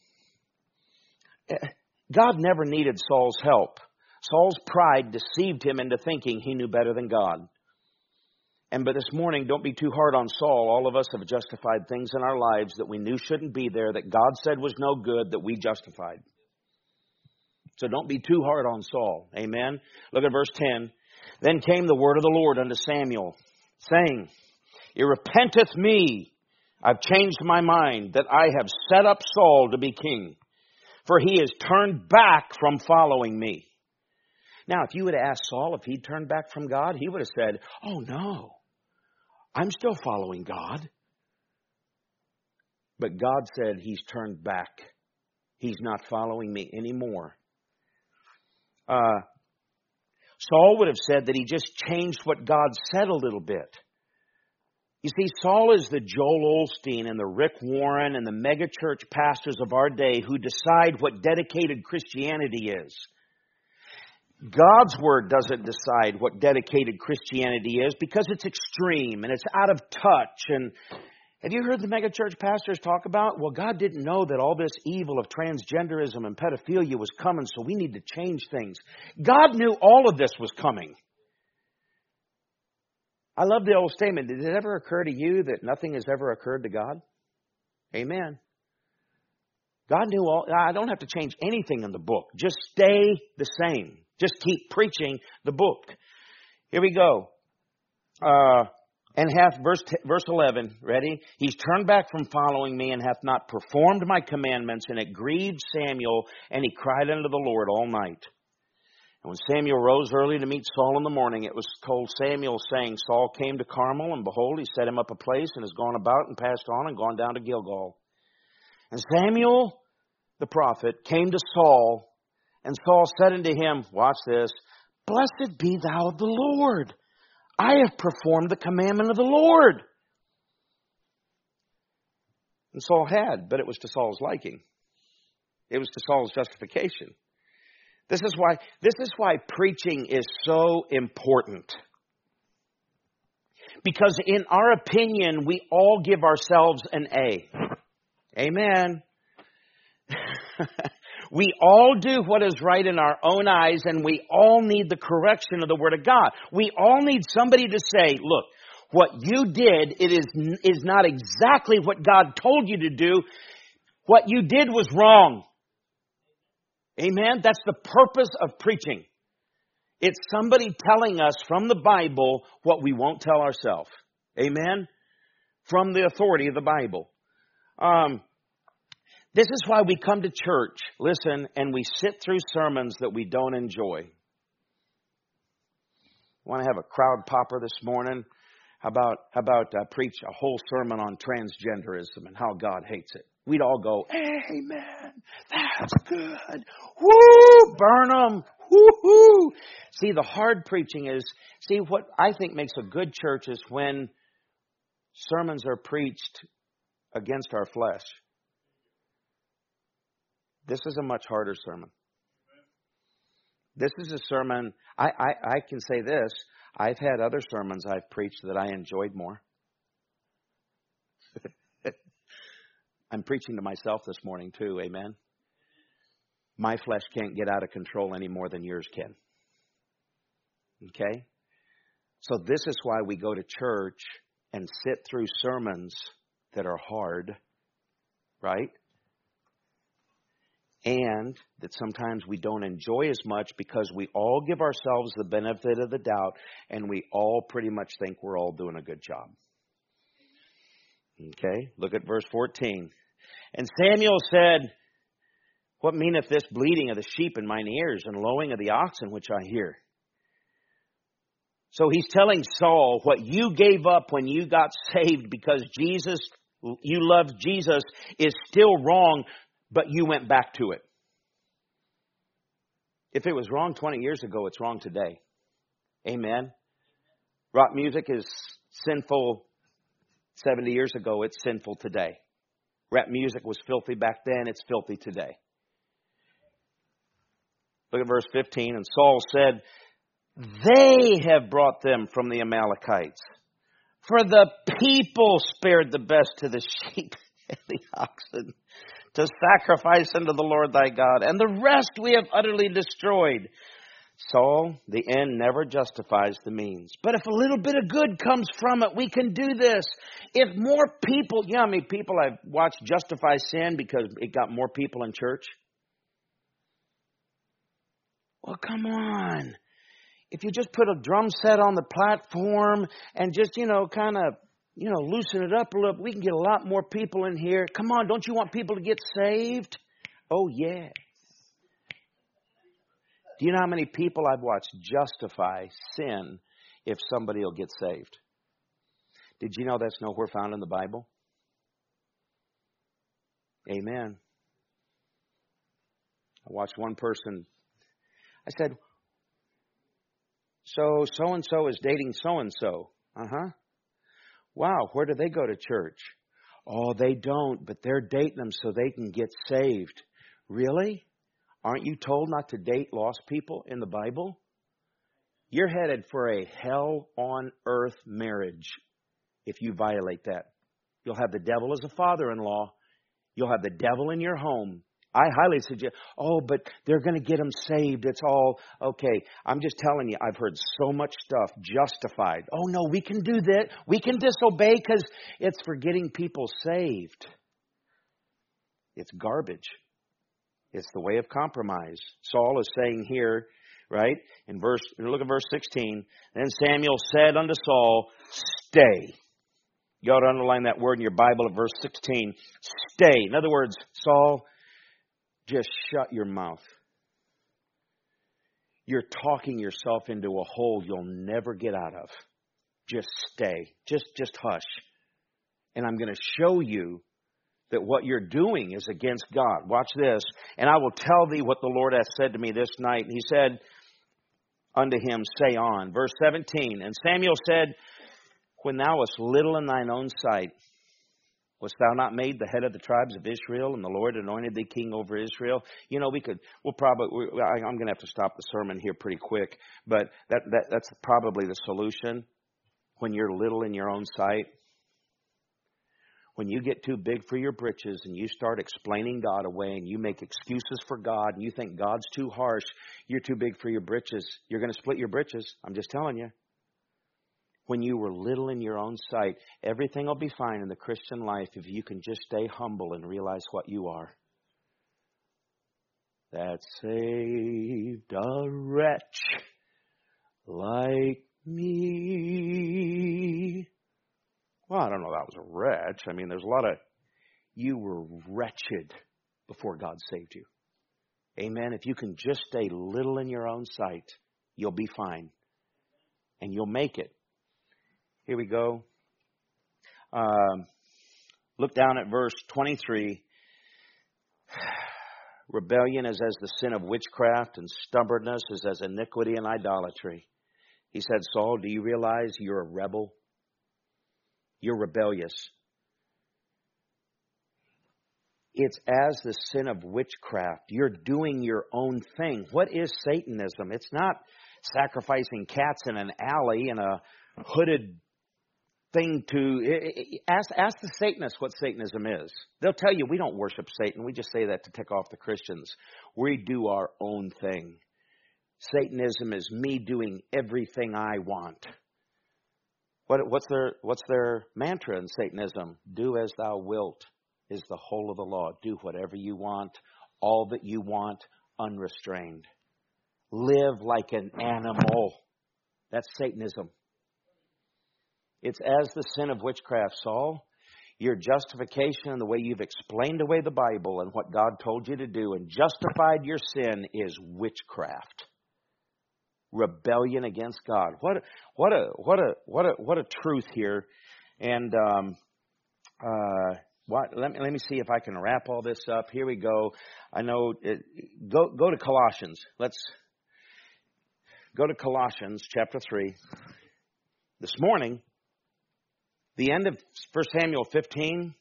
God never needed Saul's help. Saul's pride deceived him into thinking he knew better than God. But this morning, don't be too hard on Saul. All of us have justified things in our lives that we knew shouldn't be there, that God said was no good, that we justified. So don't be too hard on Saul. Amen. Look at verse 10. Then came the word of the Lord unto Samuel, saying, It repenteth me. I've changed my mind, that I have set up Saul to be king. For he has turned back from following me. Now, if you would ask Saul if he'd turned back from God, he would have said, oh no, I'm still following God. But God said he's turned back. He's not following me anymore. Saul would have said that he just changed what God said a little bit. You see, Saul is the Joel Osteen and the Rick Warren and the megachurch pastors of our day who decide what dedicated Christianity is. God's Word doesn't decide what dedicated Christianity is because it's extreme and it's out of touch. And have you heard the megachurch pastors talk about, well, God didn't know that all this evil of transgenderism and pedophilia was coming, so we need to change things. God knew all of this was coming. I love the old statement. Did it ever occur to you that nothing has ever occurred to God? Amen. God knew all. I don't have to change anything in the book. Just stay the same. Just keep preaching the book. Here we go. And hath, verse 11, ready? He's turned back from following me and hath not performed my commandments, and it grieved Samuel, and he cried unto the Lord all night. And when Samuel rose early to meet Saul in the morning, it was told Samuel, saying, Saul came to Carmel, and behold, he set him up a place, and has gone about and passed on, and gone down to Gilgal. And Samuel, the prophet, came to Saul, and Saul said unto him, watch this, Blessed be thou of the Lord. I have performed the commandment of the Lord. And Saul had, but it was to Saul's liking. It was to Saul's justification. This is why preaching is so important. Because in our opinion, we all give ourselves an A. Amen. We all do what is right in our own eyes, and we all need the correction of the Word of God. We all need somebody to say, look, what you did, it is not exactly what God told you to do. What you did was wrong. Amen? That's the purpose of preaching. It's somebody telling us from the Bible what we won't tell ourselves. Amen? From the authority of the Bible. This is why we come to church, listen, and we sit through sermons that we don't enjoy. Want to have a crowd popper this morning? How about preach a whole sermon on transgenderism and how God hates it? We'd all go, amen, that's good. Woo, burn them. Woo-hoo. See, the hard preaching is, what I think makes a good church is when sermons are preached against our flesh. This is a much harder sermon. This is a sermon, I can say this, I've had other sermons I've preached that I enjoyed more. I'm preaching to myself this morning too, amen? My flesh can't get out of control any more than yours can. Okay? So this is why we go to church and sit through sermons that are hard, right? And that sometimes we don't enjoy as much because we all give ourselves the benefit of the doubt and we all pretty much think we're all doing a good job. Okay, look at verse 14. And Samuel said, what meaneth this bleating of the sheep in mine ears and lowing of the oxen which I hear? So he's telling Saul what you gave up when you got saved because you loved Jesus is still wrong. But you went back to it. If it was wrong 20 years ago, it's wrong today. Amen. Rock music is sinful 70 years ago. It's sinful today. Rap music was filthy back then. It's filthy today. Look at verse 15. And Saul said, they have brought them from the Amalekites. For the people spared the best to the sheep and the oxen, to sacrifice unto the Lord thy God, and the rest we have utterly destroyed. Saul, the end never justifies the means. But if a little bit of good comes from it, we can do this. If more people, you know how many people I've watched justify sin because it got more people in church? Well, come on. If you just put a drum set on the platform and just, kind of, loosen it up a little, we can get a lot more people in here. Come on, don't you want people to get saved? Oh, yeah. Do you know how many people I've watched justify sin if somebody will get saved? Did you know that's nowhere found in the Bible? Amen. I watched one person. I said, so-and-so is dating so-and-so. Uh-huh. Wow, where do they go to church? Oh, they don't, but they're dating them so they can get saved. Really? Aren't you told not to date lost people in the Bible? You're headed for a hell-on-earth marriage if you violate that. You'll have the devil as a father-in-law. You'll have the devil in your home. I highly suggest, but they're going to get them saved. It's all okay. I'm just telling you, I've heard so much stuff justified. Oh, no, we can do that. We can disobey because it's for getting people saved. It's garbage. It's the way of compromise. Saul is saying here, right, look at verse 16. Then Samuel said unto Saul, stay. You ought to underline that word in your Bible at verse 16. Stay. In other words, Saul, just shut your mouth. You're talking yourself into a hole you'll never get out of. Just stay. Just hush. And I'm going to show you that what you're doing is against God. Watch this. And I will tell thee what the Lord hath said to me this night. And he said unto him, say on. Verse 17. And Samuel said, when thou wast little in thine own sight, wast thou not made the head of the tribes of Israel, and the Lord anointed thee king over Israel? I'm going to have to stop the sermon here pretty quick, but that's probably the solution when you're little in your own sight. When you get too big for your britches and you start explaining God away and you make excuses for God and you think God's too harsh, you're too big for your britches. You're going to split your britches. I'm just telling you. When you were little in your own sight, everything will be fine in the Christian life if you can just stay humble and realize what you are. That saved a wretch like me. Well, I don't know if that was a wretch. I mean, there's a lot of, you were wretched before God saved you. Amen. If you can just stay little in your own sight, you'll be fine. And you'll make it. Here we go. Look down at verse 23. Rebellion is as the sin of witchcraft, and stubbornness is as iniquity and idolatry. He said, Saul, do you realize you're a rebel? You're rebellious. It's as the sin of witchcraft. You're doing your own thing. What is Satanism? It's not sacrificing cats in an alley in a hooded thing to... Ask the Satanists what Satanism is. They'll tell you we don't worship Satan. We just say that to tick off the Christians. We do our own thing. Satanism is me doing everything I want. What's their mantra in Satanism? Do as thou wilt is the whole of the law. Do whatever you want, all that you want, unrestrained. Live like an animal. That's Satanism. It's as the sin of witchcraft, Saul. Your justification and the way you've explained away the Bible and what God told you to do and justified your sin is witchcraft. Rebellion against God. What a truth here. And let me see if I can wrap all this up. Here we go. I know. Go to Colossians. Let's go to Colossians chapter 3. This morning, the end of 1 Samuel 15.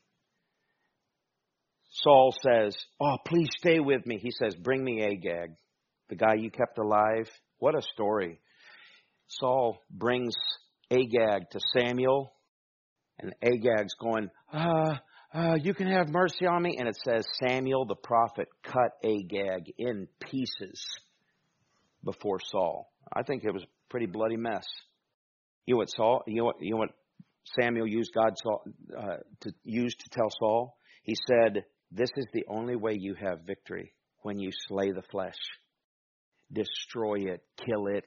Saul says, "Oh, please stay with me." He says, "Bring me Agag, the guy you kept alive." What a story. Saul brings Agag to Samuel, and Agag's going, you can have mercy on me. And it says Samuel the prophet cut Agag in pieces before Saul. I think it was a pretty bloody mess. You know what Samuel used to tell Saul? He said, this is the only way you have victory, when you slay the flesh. Destroy it, kill it.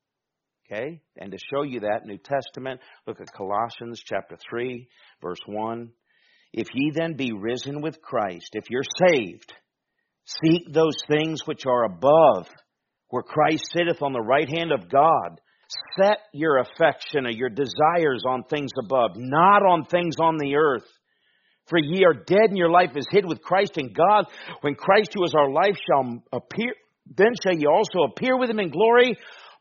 Okay? And to show you that, New Testament, look at Colossians chapter 3, verse 1. If ye then be risen with Christ, if you're saved, seek those things which are above, where Christ sitteth on the right hand of God. Set your affection or your desires on things above, not on things on the earth. For ye are dead, and your life is hid with Christ in God. When Christ, who is our life, shall appear, then shall ye also appear with him in glory.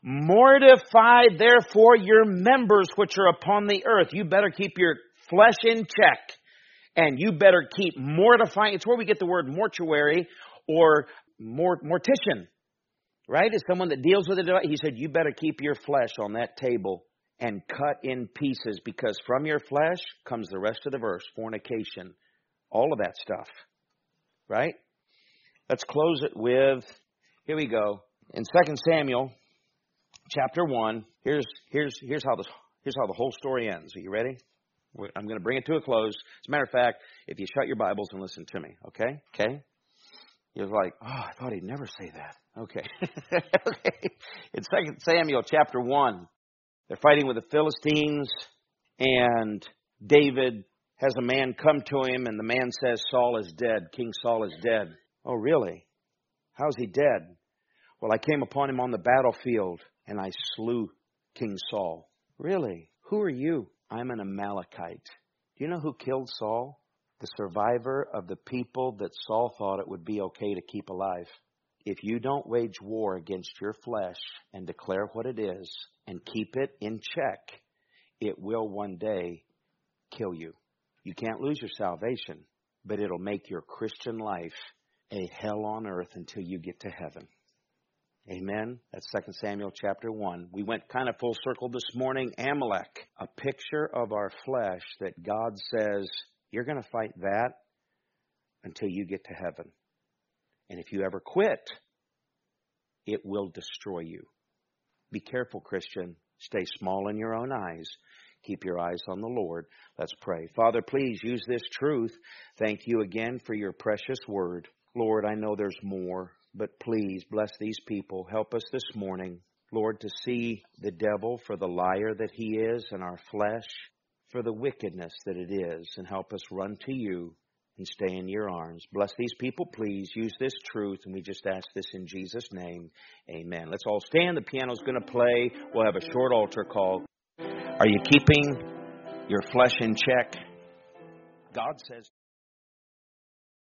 Mortify therefore your members which are upon the earth. You better keep your flesh in check. And you better keep mortifying. It's where we get the word mortuary or mortician. Right? It's someone that deals with it. He said, you better keep your flesh on that table and cut in pieces, because from your flesh comes the rest of the verse, fornication, all of that stuff. Right? Let's close it with, here we go. In 2 Samuel chapter 1, here's how the whole story ends. Are you ready? I'm going to bring it to a close. As a matter of fact, if you shut your Bibles and listen to me, okay? Okay? You're like, oh, I thought he'd never say that. Okay. Okay. In 2 Samuel chapter 1, they're fighting with the Philistines, and David has a man come to him, and the man says, Saul is dead. King Saul is dead. Oh, really? How's he dead? Well, I came upon him on the battlefield, and I slew King Saul. Really? Who are you? I'm an Amalekite. Do you know who killed Saul? The survivor of the people that Saul thought it would be okay to keep alive. If you don't wage war against your flesh and declare what it is and keep it in check, it will one day kill you. You can't lose your salvation, but it'll make your Christian life a hell on earth until you get to heaven. Amen. That's 2 Samuel chapter 1. We went kind of full circle this morning. Amalek, a picture of our flesh that God says You're going to fight that until you get to heaven. And if you ever quit, it will destroy you. Be careful, Christian. Stay small in your own eyes. Keep your eyes on the Lord. Let's pray. Father, please use this truth. Thank you again for your precious word. Lord, I know there's more, but please bless these people. Help us this morning, Lord, to see the devil for the liar that he is and our flesh for the wickedness that it is, and help us run to you and stay in your arms. Bless these people, please. Use this truth, and we just ask this in Jesus' name. Amen. Let's all stand. The piano's going to play. We'll have a short altar call. Are you keeping your flesh in check? God says...